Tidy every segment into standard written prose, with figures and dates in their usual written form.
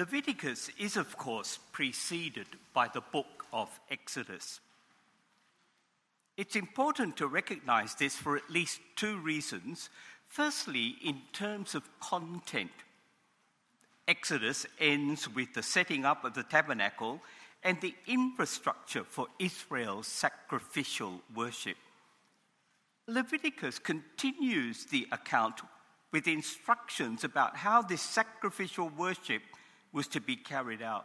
Leviticus is, of course, preceded by the book of Exodus. It's important to recognize this for at least two reasons. Firstly, in terms of content, Exodus ends with the setting up of the tabernacle and the infrastructure for Israel's sacrificial worship. Leviticus continues the account with instructions about how this sacrificial worship was to be carried out.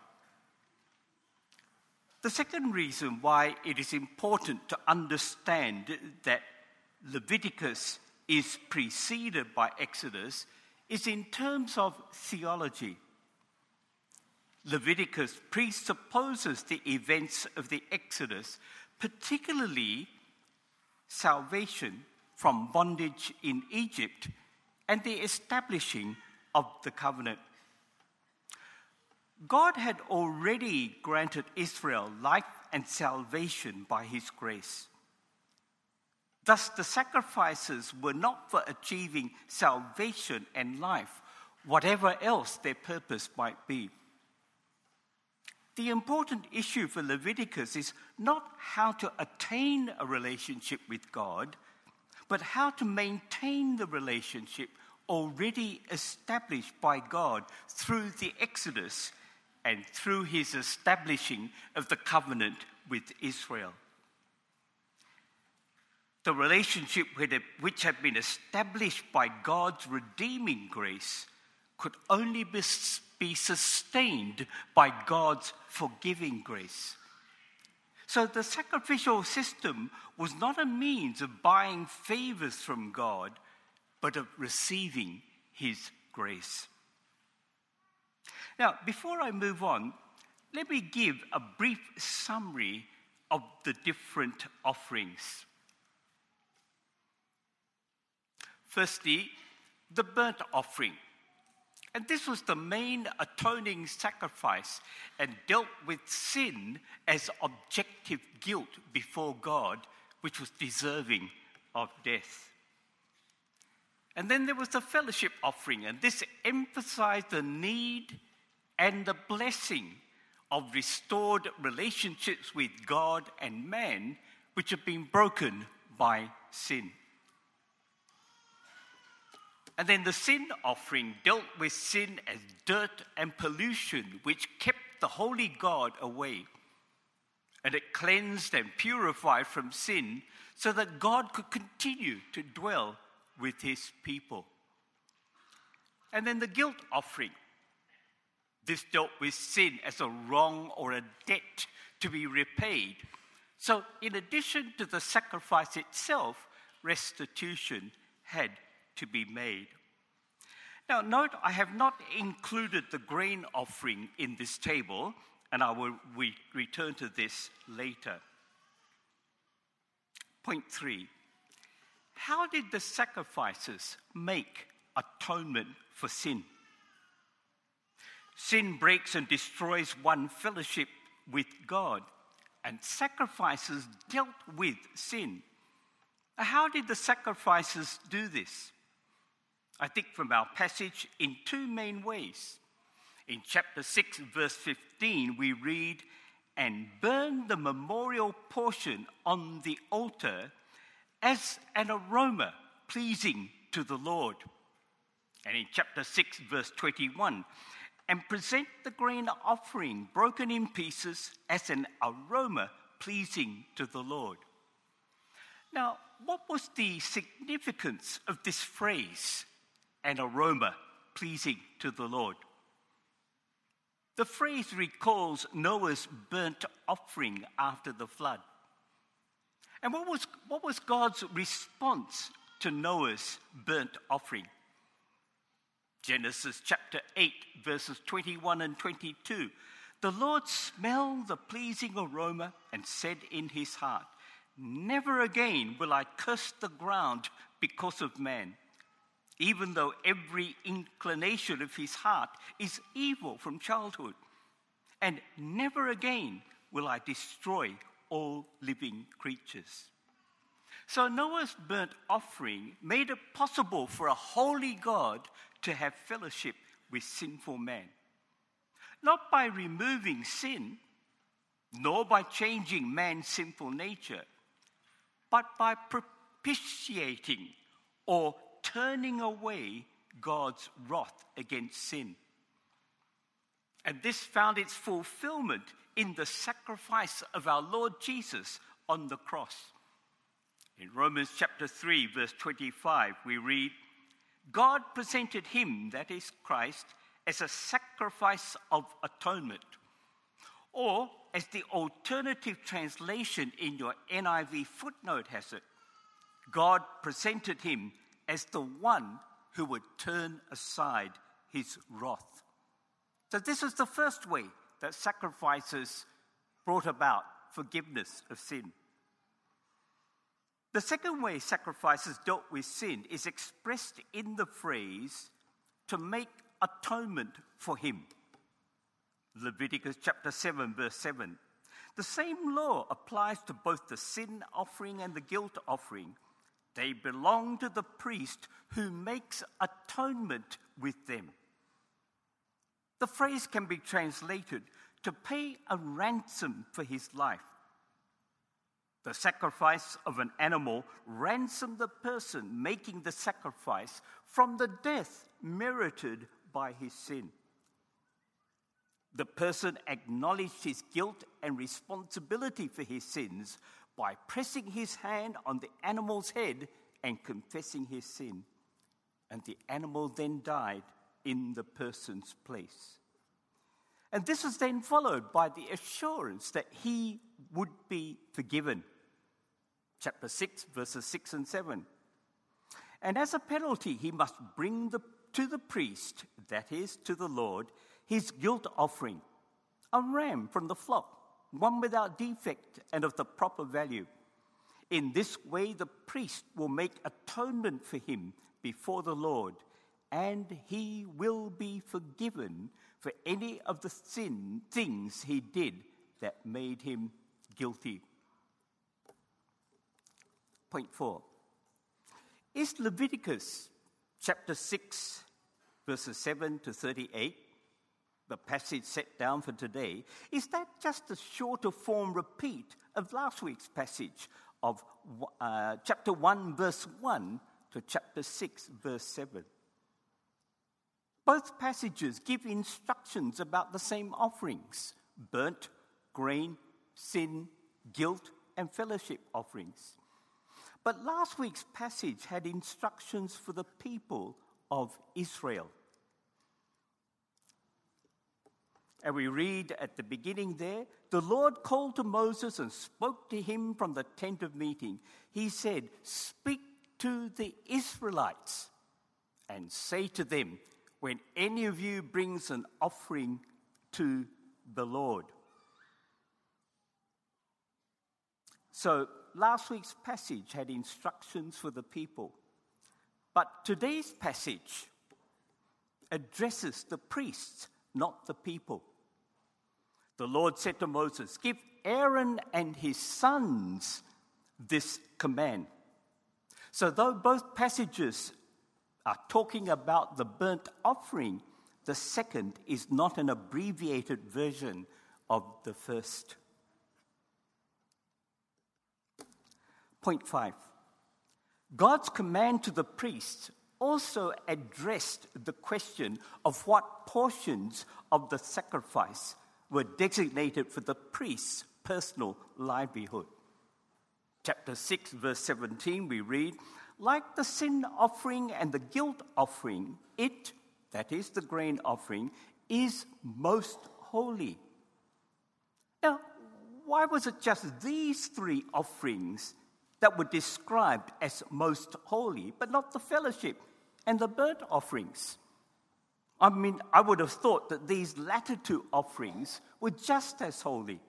The second reason why it is important to understand that Leviticus is preceded by Exodus is in terms of theology. Leviticus presupposes the events of the Exodus, particularly salvation from bondage in Egypt and the establishing of the covenant. God had already granted Israel life and salvation by his grace. Thus, the sacrifices were not for achieving salvation and life, whatever else their purpose might be. The important issue for Leviticus is not how to attain a relationship with God, but how to maintain the relationship already established by God through the Exodus and through his establishing of the covenant with Israel. The relationship which had been established by God's redeeming grace could only be sustained by God's forgiving grace. So the sacrificial system was not a means of buying favors from God, but of receiving his grace. Now, before I move on, let me give a brief summary of the different offerings. Firstly, the burnt offering. And this was the main atoning sacrifice and dealt with sin as objective guilt before God, which was deserving of death. And then there was the fellowship offering, and this emphasized the need and the blessing of restored relationships with God and man, which have been broken by sin. And then the sin offering dealt with sin as dirt and pollution, which kept the holy God away. And it cleansed and purified from sin so that God could continue to dwell with his people. And then the guilt offering. This dealt with sin as a wrong or a debt to be repaid. So in addition to the sacrifice itself, restitution had to be made. Now note, I have not included the grain offering in this table, and I will return to this later. Point 3. How did the sacrifices make atonement for sin? Sin breaks and destroys one fellowship with God, and sacrifices dealt with sin. How did the sacrifices do this? I think from our passage in two main ways. In chapter 6, verse 15, we read, "And burn the memorial portion on the altar as an aroma pleasing to the Lord." And in chapter 6, verse 21, "And present the grain offering broken in pieces as an aroma pleasing to the Lord." Now, what was the significance of this phrase, an aroma pleasing to the Lord? The phrase recalls Noah's burnt offering after the flood. And what was God's response to Noah's burnt offering? Genesis chapter 8, verses 21 and 22. "The Lord smelled the pleasing aroma and said in his heart, 'Never again will I curse the ground because of man, even though every inclination of his heart is evil from childhood. And never again will I destroy all living creatures.'" So Noah's burnt offering made it possible for a holy God to have fellowship with sinful man. not by removing sin, nor by changing man's sinful nature, but by propitiating or turning away God's wrath against sin. And this found its fulfillment in the sacrifice of our Lord Jesus on the cross. In Romans chapter 3, verse 25, we read, God presented him, that is Christ, as a sacrifice of atonement. Or, as the alternative translation in your NIV footnote has it, God presented him as the one who would turn aside his wrath. So this is the first way that sacrifices brought about forgiveness of sin. The second way sacrifices dealt with sin is expressed in the phrase, to make atonement for him. Leviticus chapter 7, verse 7. The same law applies to both the sin offering and the guilt offering. They belong to the priest who makes atonement with them. The phrase can be translated to pay a ransom for his life. The sacrifice of an animal ransomed the person making the sacrifice from the death merited by his sin. The person acknowledged his guilt and responsibility for his sins by pressing his hand on the animal's head and confessing his sin. And the animal then died in the person's place. And this was then followed by the assurance that he would be forgiven. Chapter 6, verses 6 and 7. And as a penalty, he must bring to the priest, that is, to the Lord, his guilt offering, a ram from the flock, one without defect and of the proper value. In this way, the priest will make atonement for him before the Lord, and he will be forgiven for any of the things he did that made him guilty. Point 4. Is Leviticus chapter 6, verses 7 to 38, the passage set down for today, is that just a shorter form repeat of last week's passage of chapter 1, verse 1 to chapter 6, verse 7? Both passages give instructions about the same offerings: burnt, grain, sin, guilt, and fellowship offerings. But last week's passage had instructions for the people of Israel. And we read at the beginning there, the Lord called to Moses and spoke to him from the tent of meeting. He said, "Speak to the Israelites and say to them, when any of you brings an offering to the Lord." So last week's passage had instructions for the people. But today's passage addresses the priests, not the people. The Lord said to Moses, "Give Aaron and his sons this command." So though both passages are talking about the burnt offering, the second is not an abbreviated version of the first. Point 5. God's command to the priests also addressed the question of what portions of the sacrifice were designated for the priest's personal livelihood. Chapter 6, verse 17, we read, "Like the sin offering and the guilt offering, it," that is the grain offering, "is most holy." Now, why was it just these three offerings that were described as most holy, but not the fellowship and the burnt offerings? I mean, I would have thought that these latter two offerings were just as holy.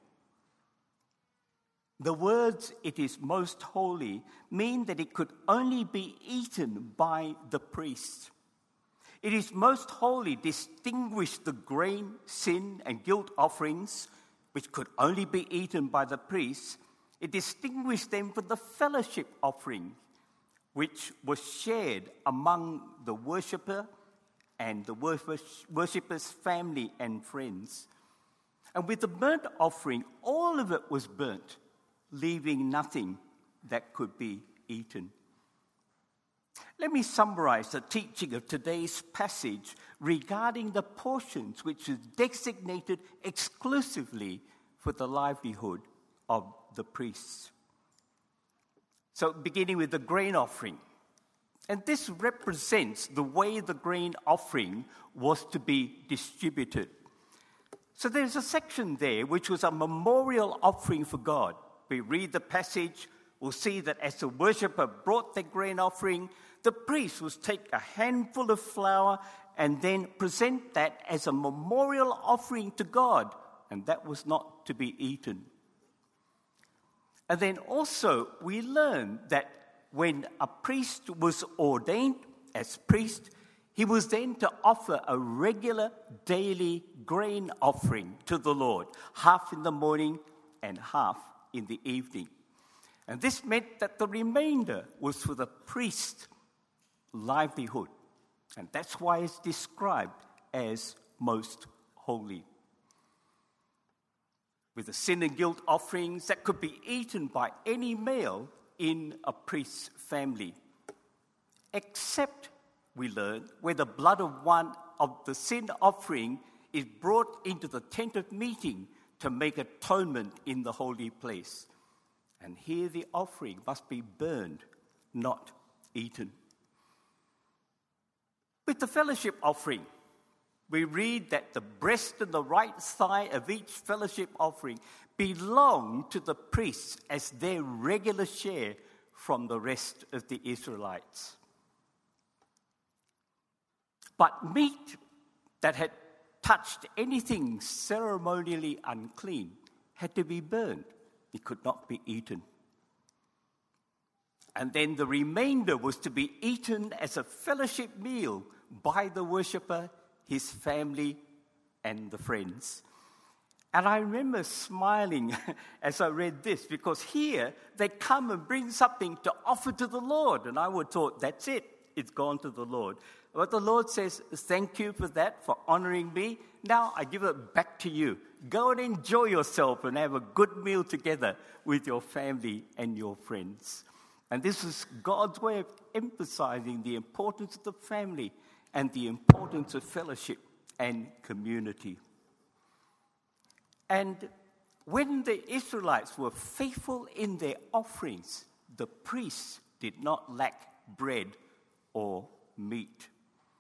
The words, "it is most holy," mean that it could only be eaten by the priest. "It is most holy" distinguished the grain, sin, and guilt offerings, which could only be eaten by the priest. It distinguished them from the fellowship offering, which was shared among the worshipper and the worshippers' family and friends. And with the burnt offering, all of it was burnt, leaving nothing that could be eaten. Let me summarize the teaching of today's passage regarding the portions which is designated exclusively for the livelihood of the priests. So, beginning with the grain offering. And this represents the way the grain offering was to be distributed. So there's a section there which was a memorial offering for God. We read the passage, we'll see that as the worshipper brought the grain offering, the priest would take a handful of flour and then present that as a memorial offering to God, and that was not to be eaten. And then also we learn that when a priest was ordained as priest, he was then to offer a regular daily grain offering to the Lord, half in the morning and half in the evening. And this meant that the remainder was for the priest's livelihood. And that's why it's described as most holy. With the sin and guilt offerings that could be eaten by any male in a priest's family, except, we learn, where the blood of one of the sin offering is brought into the tent of meeting to make atonement in the holy place. And here the offering must be burned, not eaten. With the fellowship offering, we read that the breast and the right thigh of each fellowship offering belong to the priests as their regular share from the rest of the Israelites. But meat that had touched anything ceremonially unclean had to be burned. It could not be eaten. And then the remainder was to be eaten as a fellowship meal by the worshipper, his family, and the friends. And I remember smiling as I read this, because here they come and bring something to offer to the Lord. And I would thought, that's it, it's gone to the Lord. But the Lord says, thank you for that, for honoring me. Now I give it back to you. Go and enjoy yourself and have a good meal together with your family and your friends. And this is God's way of emphasizing the importance of the family and the importance of fellowship and community. And when the Israelites were faithful in their offerings, the priests did not lack bread or meat.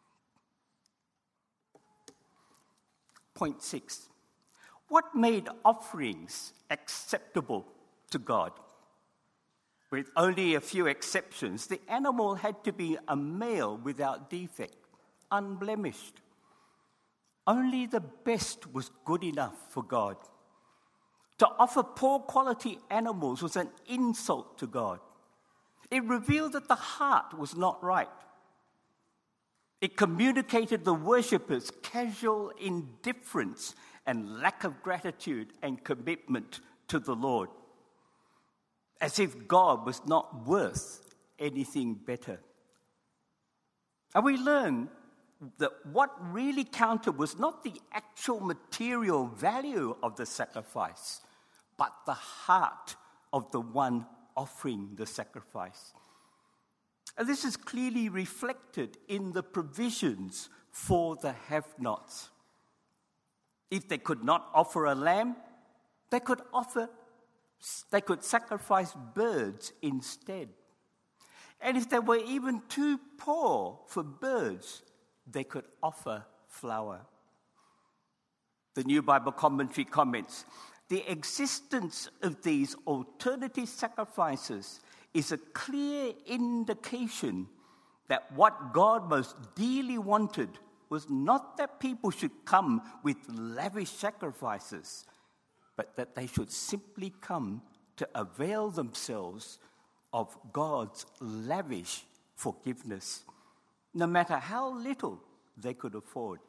Point 6. What made offerings acceptable to God? With only a few exceptions, the animal had to be a male without defect, unblemished. Only the best was good enough for God. To offer poor quality animals was an insult to God. It revealed that the heart was not right. It communicated the worshippers' casual indifference and lack of gratitude and commitment to the Lord, as if God was not worth anything better. And we learn that what really counted was not the actual material value of the sacrifice, but the heart of the one offering the sacrifice. And this is clearly reflected in the provisions for the have-nots. If they could not offer a lamb, they could sacrifice birds instead. And if they were even too poor for birds, they could offer flour. The New Bible Commentary comments, the existence of these alternative sacrifices is a clear indication that what God most dearly wanted was not that people should come with lavish sacrifices, but that they should simply come to avail themselves of God's lavish forgiveness, no matter how little they could afford.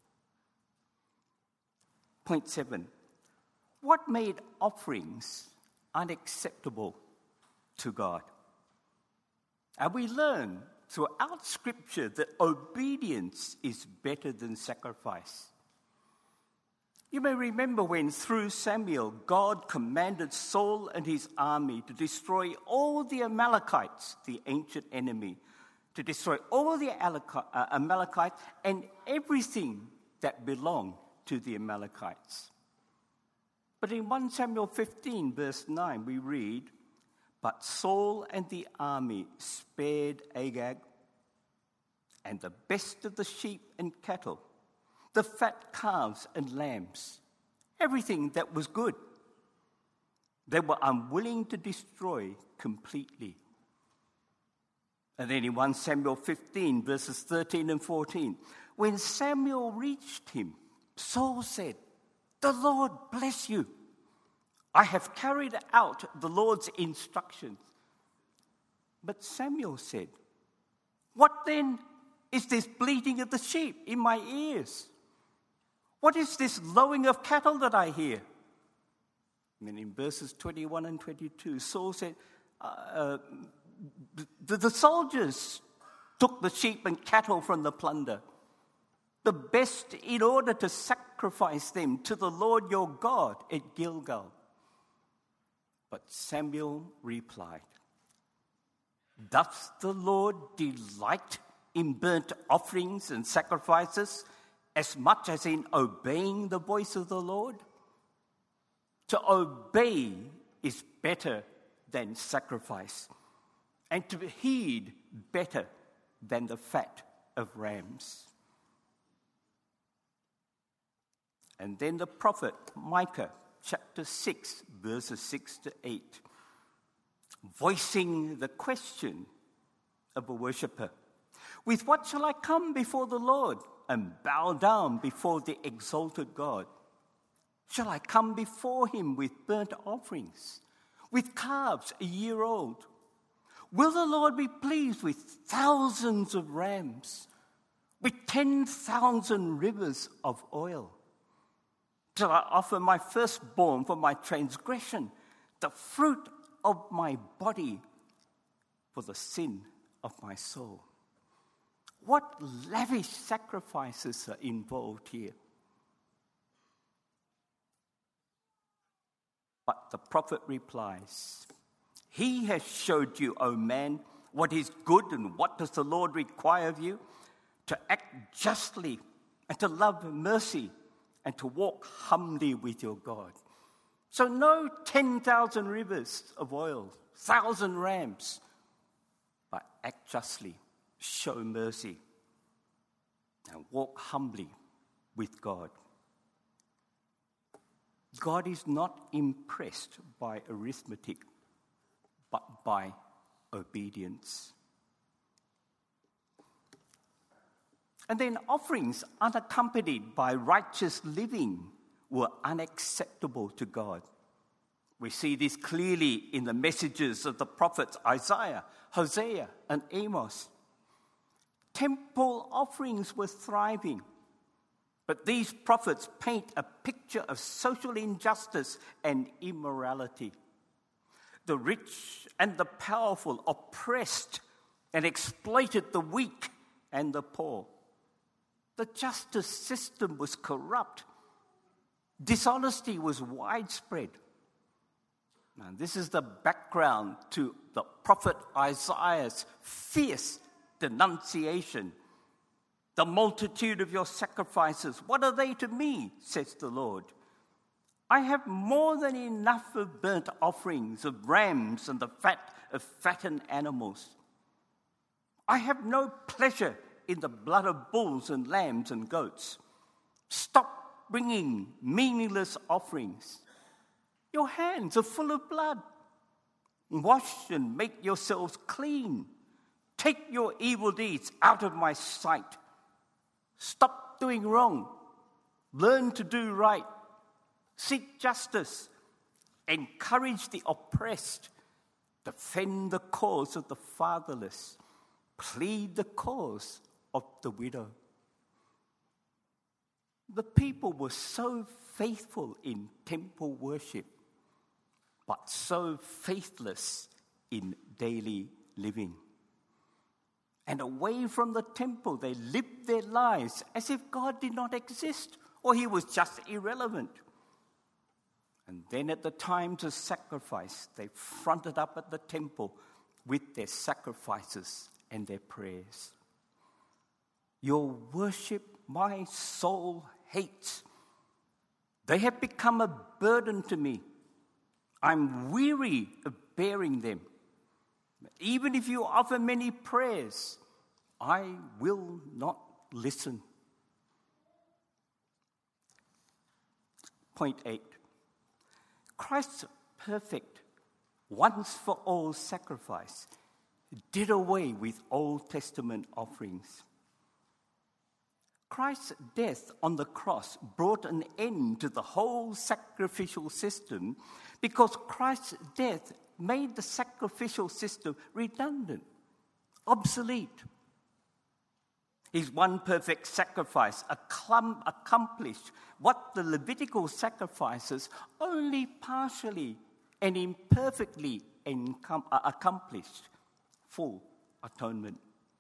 Point 7. What made offerings unacceptable to God? And we learn throughout Scripture that obedience is better than sacrifice. You may remember when, through Samuel, God commanded Saul and his army to destroy all the Amalekites, the ancient enemy, to destroy all the Amalekites and everything that belonged to the Amalekites. But in 1 Samuel 15, verse 9, we read, "But Saul and the army spared Agag and the best of the sheep and cattle, the fat calves and lambs, everything that was good. They were unwilling to destroy completely." And then in 1 Samuel 15, verses 13 and 14, when Samuel reached him, Saul said, "The Lord bless you. I have carried out the Lord's instructions." But Samuel said, "What then is this bleating of the sheep in my ears? What is this lowing of cattle that I hear?" And then in verses 21 and 22, Saul said, the soldiers took the sheep and cattle from the plunder, the best, in order to sacrifice them to the Lord your God at Gilgal. But Samuel replied, "Does the Lord delight in burnt offerings and sacrifices as much as in obeying the voice of the Lord? To obey is better than sacrifice, and to heed better than the fat of rams." And then the prophet Micah, chapter 6, verses 6 to 8, voicing the question of a worshipper. "With what shall I come before the Lord and bow down before the exalted God? Shall I come before him with burnt offerings, with calves a year old? Will the Lord be pleased with thousands of rams, with 10,000 rivers of oil? Shall I offer my firstborn for my transgression, the fruit of my body for the sin of my soul?" What lavish sacrifices are involved here. But the prophet replies, "He has showed you, O man, what is good, and what does the Lord require of you? To act justly, and to love mercy, and to walk humbly with your God. So no 10,000 rivers of oil, 1,000 rams, but act justly, show mercy, and walk humbly with God." God is not impressed by arithmetic, but by obedience. And then offerings unaccompanied by righteous living were unacceptable to God. We see this clearly in the messages of the prophets Isaiah, Hosea, and Amos. Temple offerings were thriving, but these prophets paint a picture of social injustice and immorality. The rich and the powerful oppressed and exploited the weak and the poor. The justice system was corrupt. Dishonesty was widespread. Now, this is the background to the prophet Isaiah's fierce denunciation. "The multitude of your sacrifices, what are they to me, says the Lord? I have more than enough of burnt offerings, of rams and the fat of fattened animals. I have no pleasure in the blood of bulls and lambs and goats. Stop bringing meaningless offerings. Your hands are full of blood. Wash and make yourselves clean. Take your evil deeds out of my sight. Stop doing wrong. Learn to do right. Seek justice. Encourage the oppressed. Defend the cause of the fatherless. Plead the cause of the widow." The people were so faithful in temple worship, but so faithless in daily living. And away from the temple, they lived their lives as if God did not exist or he was just irrelevant. And then at the times of sacrifice, they fronted up at the temple with their sacrifices and their prayers. Your worship my soul hates. They have become a burden to me. I'm weary of bearing them. Even if you offer many prayers, I will not listen. Point 8. Christ's perfect, once for all sacrifice did away with Old Testament offerings. Christ's death on the cross brought an end to the whole sacrificial system because Christ's death made the sacrificial system redundant, obsolete. His one perfect sacrifice accomplished what the Levitical sacrifices only partially and imperfectly accomplished: full atonement.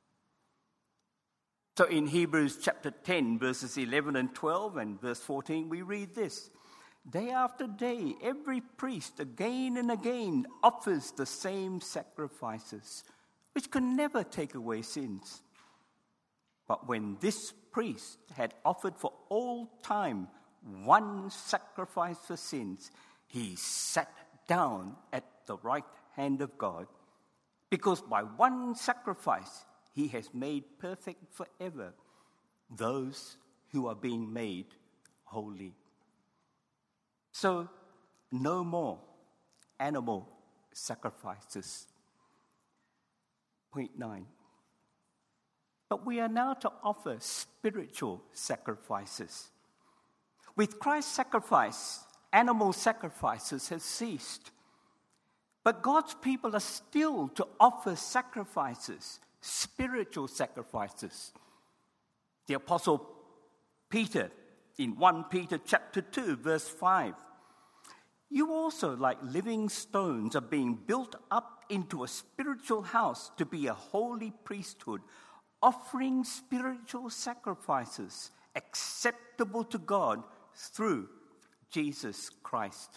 So in Hebrews chapter 10, verses 11 and 12 and verse 14, we read this: day after day, every priest again and again offers the same sacrifices, which can never take away sins. But when this priest had offered for all time one sacrifice for sins, he sat down at the right hand of God, because by one sacrifice he has made perfect forever those who are being made holy. So, no more animal sacrifices. Point 9. But we are now to offer spiritual sacrifices. With Christ's sacrifice, animal sacrifices have ceased. But God's people are still to offer sacrifices, spiritual sacrifices. The Apostle Peter, in 1 Peter chapter 2, verse 5, you also, like living stones, are being built up into a spiritual house to be a holy priesthood, offering spiritual sacrifices acceptable to God through Jesus Christ.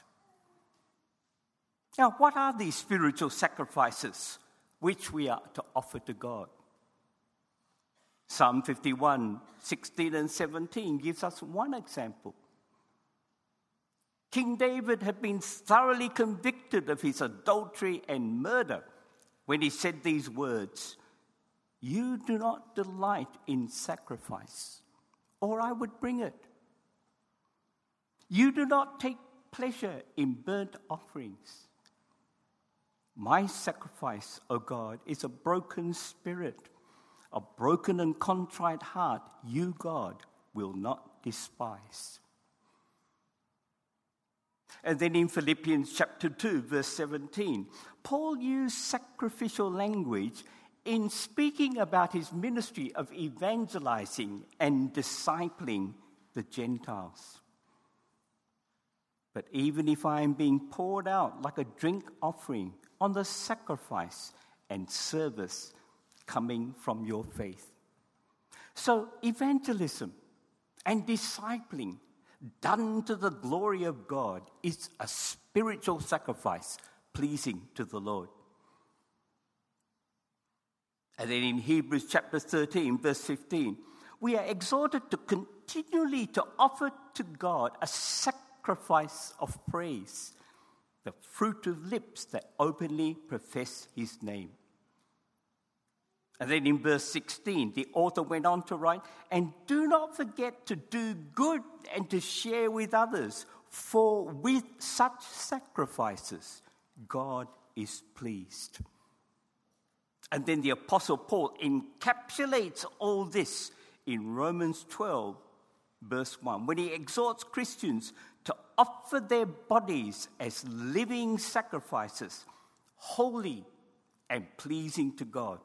Now, what are these spiritual sacrifices which we are to offer to God? Psalm 51, 16 and 17 gives us one example. King David had been thoroughly convicted of his adultery and murder when he said these words: you do not delight in sacrifice, or I would bring it. You do not take pleasure in burnt offerings. My sacrifice, O God, is a broken spirit. A broken and contrite heart, you, God, will not despise. And then in Philippians chapter 2, verse 17, Paul used sacrificial language in speaking about his ministry of evangelizing and discipling the Gentiles. But even if I am being poured out like a drink offering on the sacrifice and service coming from your faith. So evangelism and discipling done to the glory of God is a spiritual sacrifice pleasing to the Lord. And then in Hebrews chapter 13, verse 15, we are exhorted to continually to offer to God a sacrifice of praise, the fruit of lips that openly profess his name. And then in verse 16, the author went on to write, and do not forget to do good and to share with others, for with such sacrifices, God is pleased. And then the Apostle Paul encapsulates all this in Romans 12, verse 1, when he exhorts Christians to offer their bodies as living sacrifices, holy and pleasing to God.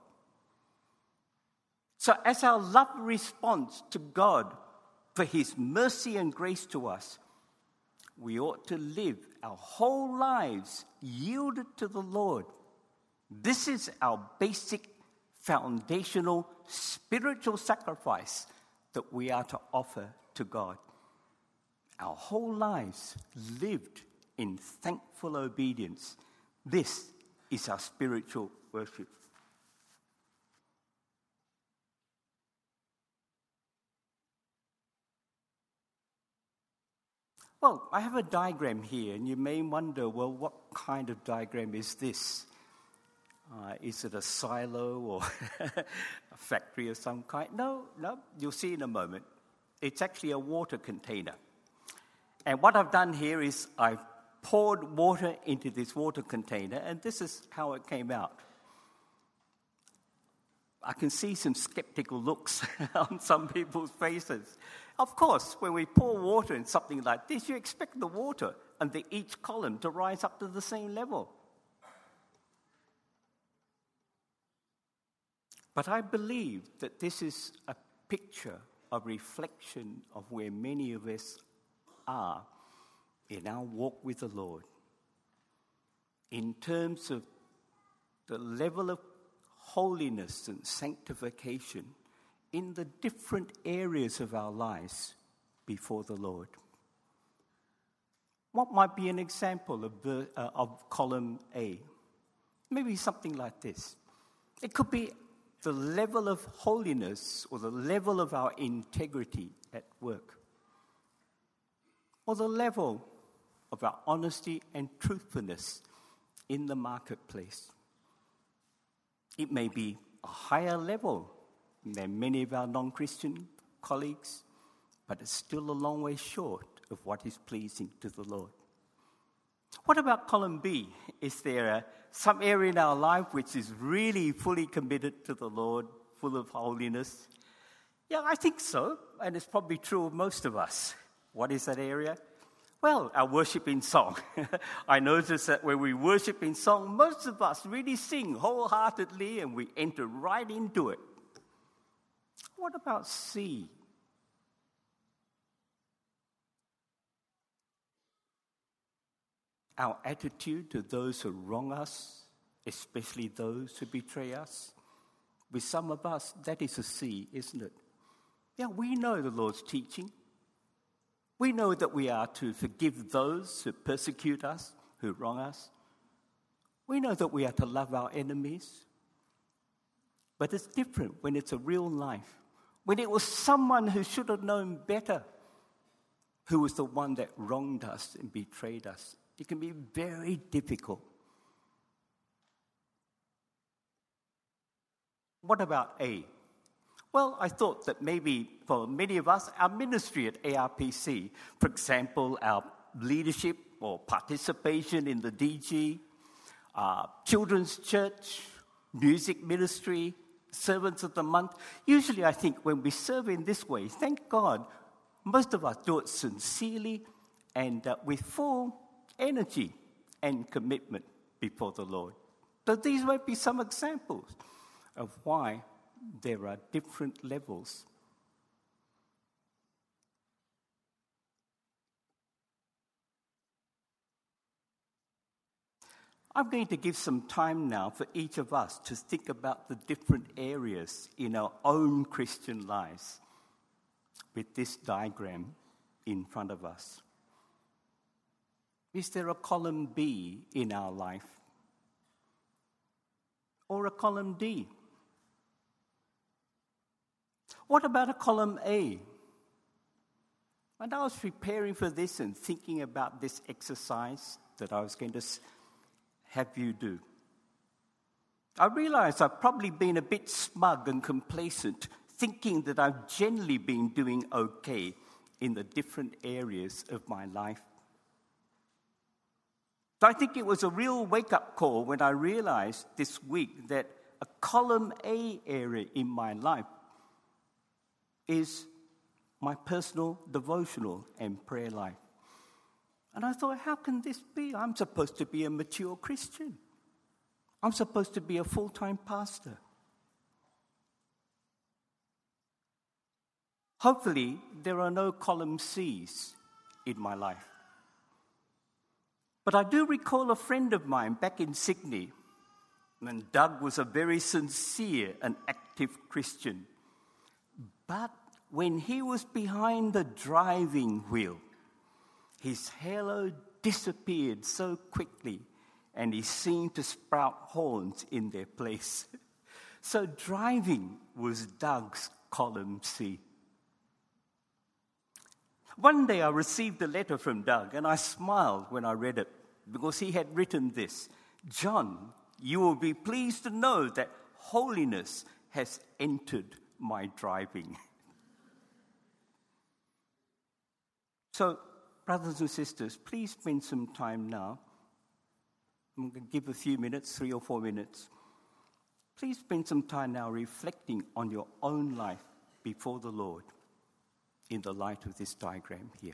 So as our love response to God for his mercy and grace to us, we ought to live our whole lives yielded to the Lord. This is our basic foundational spiritual sacrifice that we are to offer to God. Our whole lives lived in thankful obedience. This is our spiritual worship. Well, I have a diagram here, and you may wonder, well, what kind of diagram is this? Is it a silo or a factory of some kind? No, you'll see in a moment. It's actually a water container. And what I've done here is I've poured water into this water container, and this is how it came out. I can see some skeptical looks on some people's faces. Of course, when we pour water in something like this, you expect the water under each column to rise up to the same level. But I believe that this is a picture, a reflection of where many of us are in our walk with the Lord, in terms of the level of holiness and sanctification in the different areas of our lives before the Lord. What might be an example of column A? Maybe something like this. It could be the level of holiness or the level of our integrity at work, or the level of our honesty and truthfulness in the marketplace. It may be a higher level than many of our non-Christian colleagues, but it's still a long way short of what is pleasing to the Lord. What about column B? Is there some area in our life which is really fully committed to the Lord, full of holiness? Yeah, I think so, and it's probably true of most of us. What is that area? Well, our worship in song. I notice that when we worship in song, most of us really sing wholeheartedly and we enter right into it. What about C? Our attitude to those who wrong us, especially those who betray us. With some of us, that is a C, isn't it? Yeah, we know the Lord's teaching. We know that we are to forgive those who persecute us, who wrong us. We know that we are to love our enemies. But it's different when it's a real life. When it was someone who should have known better, who was the one that wronged us and betrayed us. It can be very difficult. What about A? Well, I thought that maybe for many of us, our ministry at ARPC, for example, our leadership or participation in the DG, children's church, music ministry, servants of the month. Usually I think when we serve in this way, thank God, most of us do it sincerely and with full energy and commitment before the Lord. So these might be some examples of why there are different levels. I'm going to give some time now for each of us to think about the different areas in our own Christian lives with this diagram in front of us. Is there a column B in our life? Or a column D? What about a column A? When I was preparing for this and thinking about this exercise that I was going to have you do, I realized I've probably been a bit smug and complacent, thinking that I've generally been doing okay in the different areas of my life. So I think it was a real wake-up call when I realized this week that a column A area in my life is my personal devotional and prayer life. And I thought, how can this be? I'm supposed to be a mature Christian. I'm supposed to be a full-time pastor. Hopefully, there are no column C's in my life. But I do recall a friend of mine back in Sydney And Doug was a very sincere and active Christian. But when he was behind the driving wheel, his halo disappeared so quickly, and he seemed to sprout horns in their place. So driving was Doug's column C. One day I received a letter from Doug, and I smiled when I read it, because he had written this: "John, you will be pleased to know that holiness has entered my driving." So, brothers and sisters, please spend some time now. I'm going to give a few minutes, 3 or 4 minutes. Please spend some time now reflecting on your own life before the Lord in the light of this diagram here.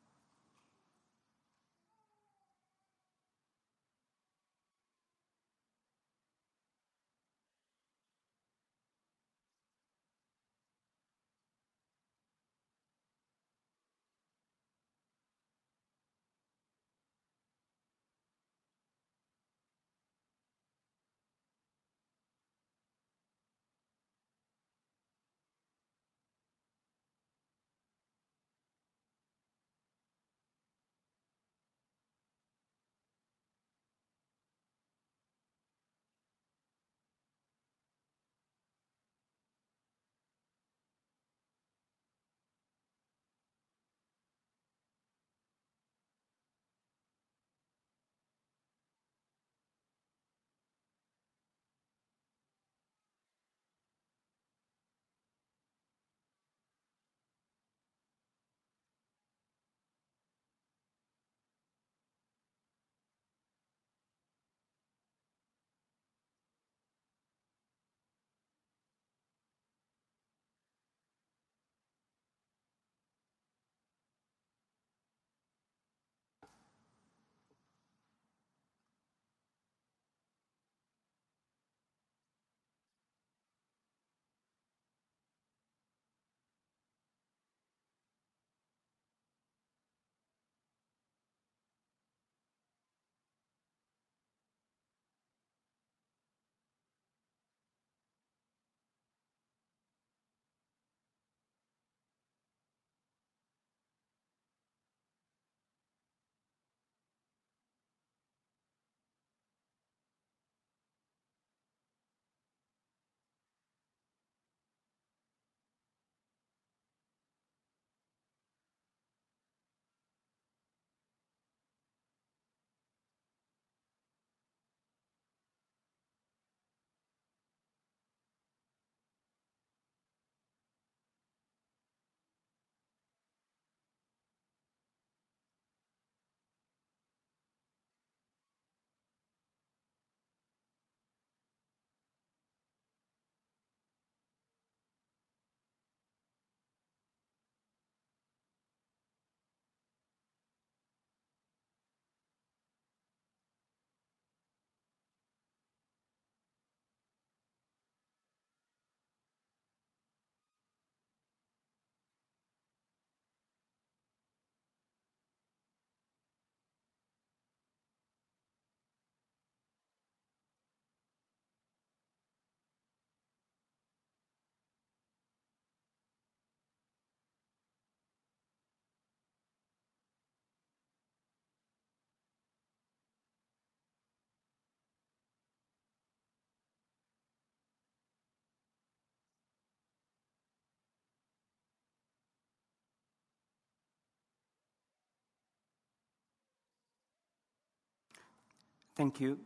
Thank you.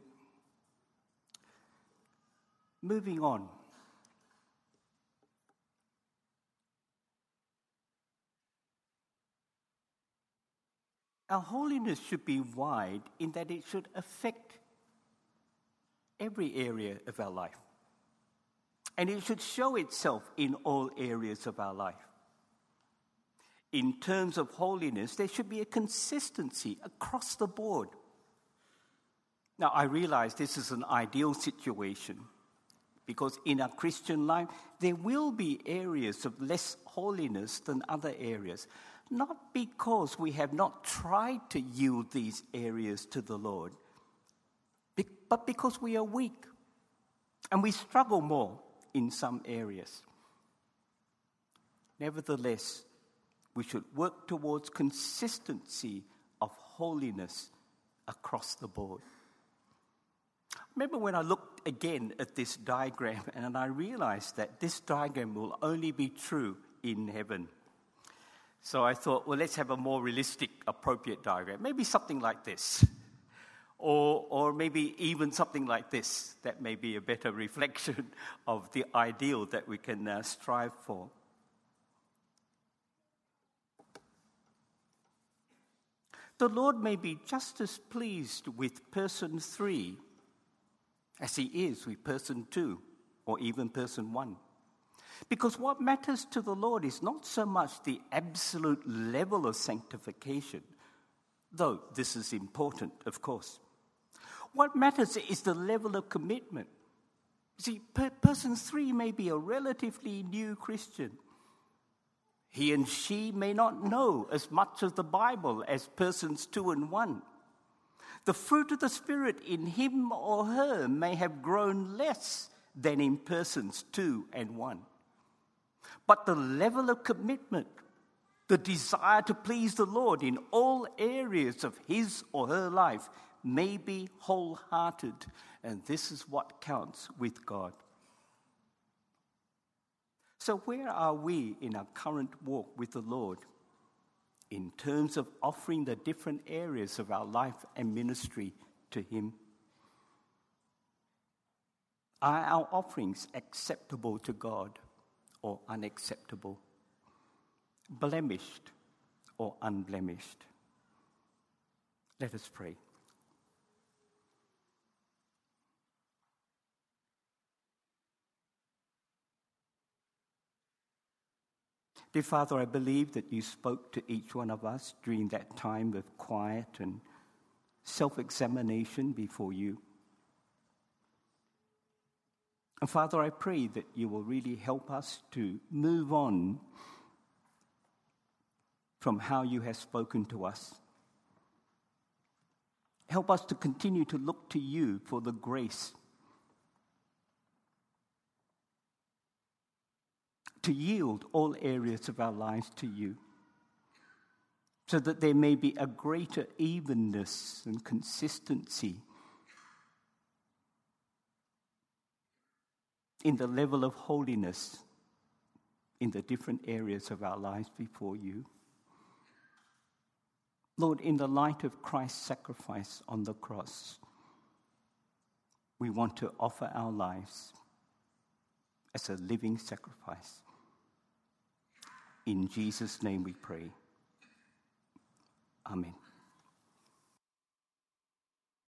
Moving on. Our holiness should be wide in that it should affect every area of our life. And it should show itself in all areas of our life. In terms of holiness, there should be a consistency across the board. Now, I realize this is an ideal situation because in our Christian life, there will be areas of less holiness than other areas. Not because we have not tried to yield these areas to the Lord, but because we are weak And we struggle more in some areas. Nevertheless, we should work towards consistency of holiness across the board. Remember when I looked again at this diagram and I realized that this diagram will only be true in heaven. So I thought, well, let's have a more realistic, appropriate diagram. Maybe something like this. Or maybe even something like this. That may be a better reflection of the ideal that we can strive for. The Lord may be just as pleased with person 3 as he is with person 2 or even person 1. Because what matters to the Lord is not so much the absolute level of sanctification, though this is important, of course. What matters is the level of commitment. See, person 3 may be a relatively new Christian. He and she may not know as much of the Bible as persons 2 and 1. The fruit of the Spirit in him or her may have grown less than in persons 2 and 1. But the level of commitment, the desire to please the Lord in all areas of his or her life may be wholehearted, and this is what counts with God. So where are we in our current walk with the Lord in terms of offering the different areas of our life and ministry to him? Are our offerings acceptable to God or unacceptable? Blemished or unblemished? Let us pray. Dear Father, I believe that you spoke to each one of us during that time of quiet and self-examination before you. And Father, I pray that you will really help us to move on from how you have spoken to us. Help us to continue to look to you for the grace to yield all areas of our lives to you, so that there may be a greater evenness and consistency in the level of holiness in the different areas of our lives before you. Lord, in the light of Christ's sacrifice on the cross, we want to offer our lives as a living sacrifice. In Jesus' name we pray. Amen.